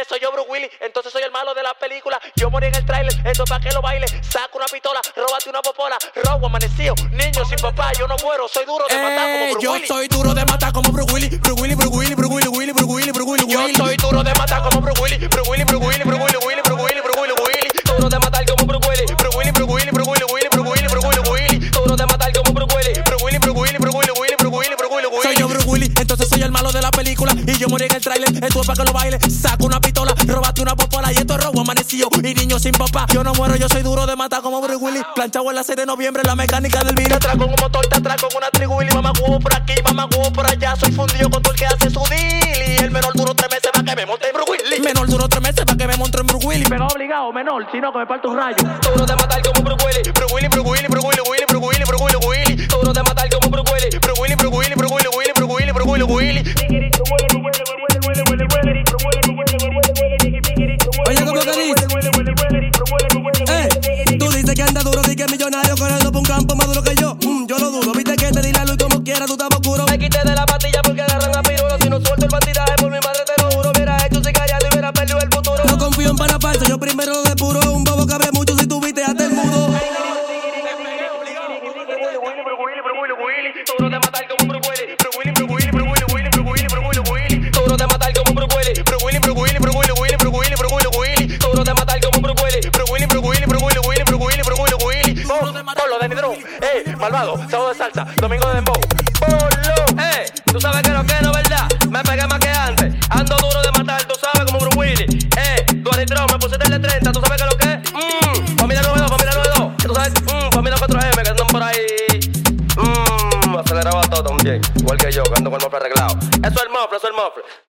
soy yo Bruce Willis, entonces soy el malo de la película. Yo morí en el tráiler, esto es pa' que lo baile. Saco una pistola, róbate una popola. Robo amanecido, niño sin papá. Yo no muero, soy duro de matar como Bruce Willis. Yo soy duro de matar como Bruce Willis. Bruce Willis, Bruce Willis, Bruce Willis, Willis, Bruce Willis, Bruce Willis. Yo soy duro de matar como Bruce Willis. Bruce Willis, Bruce Willis, Bruce Willis, Willis, Bruce Willis, Bruce Willis, Willis. Duro de matar como Bruce Willis. Bruce Willis, Bruce Willis, Bruce Willis, Willis, Bruce Willis, Bruce Willis, Willis. Duro de matar como Bruce Willis. Bruce Willis, Bruce Willis, Bruce Willis, Willis, Bruce Willis, Bruce Willis, Willis. Soy yo Bruce Willis, entonces soy el malo de la película. Y yo morí en el tráiler, esto es pa' que lo baile. Saco una pistola, róbate una popola. Y esto es robo amanecido y niño sin papá. Yo no muero, yo soy duro de matar como Bruce Willis. Planchado en la 6 de noviembre, la mecánica del Te virus. atraco con un motor, te atraco con una triguili. Mamá huevo por aquí, mamá huevo por allá. Soy fundido con todo el que hace su deal. Y el menor duro 3 meses pa' que me monte en Bruce Willis. Menor duró 3 meses para que me monte en Bruce Willis. Pegado obligado, menor, sino que me parto un rayo. Duro de matar como Bruce Willis. Bruce Willis, Bruce Willis, Bruce Willis, Willis, Bruce Willis, Bruce Willis, Willis. Duro de matar como Bruce Willis. Bruce Willis, Bruce Willis, Bruce Willis, Willis, Bruce Willis, Bruce Willis, Willis. Oye, ¿cómo que dice? Tú dices que anda duro, di que es millonario corriendo por un campo más duro que yo. Yo lo dudo, viste que te di la luz como quiera, tú estás oscuro. Me quité de la pastilla porque agarran a pirulo. Si no suelto el bandidaje por mi madre te lo juro. Hubiera hecho sicariato y hubiera perdido el futuro. No confío en pana falso, yo primero lo depuro. Un bobo que abre mucho si tú viste hasta el mudo. Duro de matar como Bruce Willis. Bruce Willis, Bruce Willis, Bruce Willis, Bruce Willis, Bruce Willis, Willis. Duro de matar como Bruce Willis. Bruce Willis, Bruce Willis, Bruce Willis, Willis, Bruce Willis, Bruce Willis, Willis. Duro de matar como Bruce Willis. Bruce Willis, Bruce Willis, Bruce Willis, Willis, Bruce Willis, Bruce Willis, Willis. Polo de Nidrón, malvado, sábado de salsa, domingo de dembow. Polo, tú sabes que lo que no, ¿verdad? Me pegué más que antes. Ando duro de matar, tú sabes como Bruce Willis. Dualitrón, me pusiste el de 30, tú sabes que lo que es. Familia 92, familia 92. Tú sabes, familia 4M que andan por ahí. Aceleraba todo también, igual que yo, que ando con el mofle arreglado. Eso es el mofle, eso es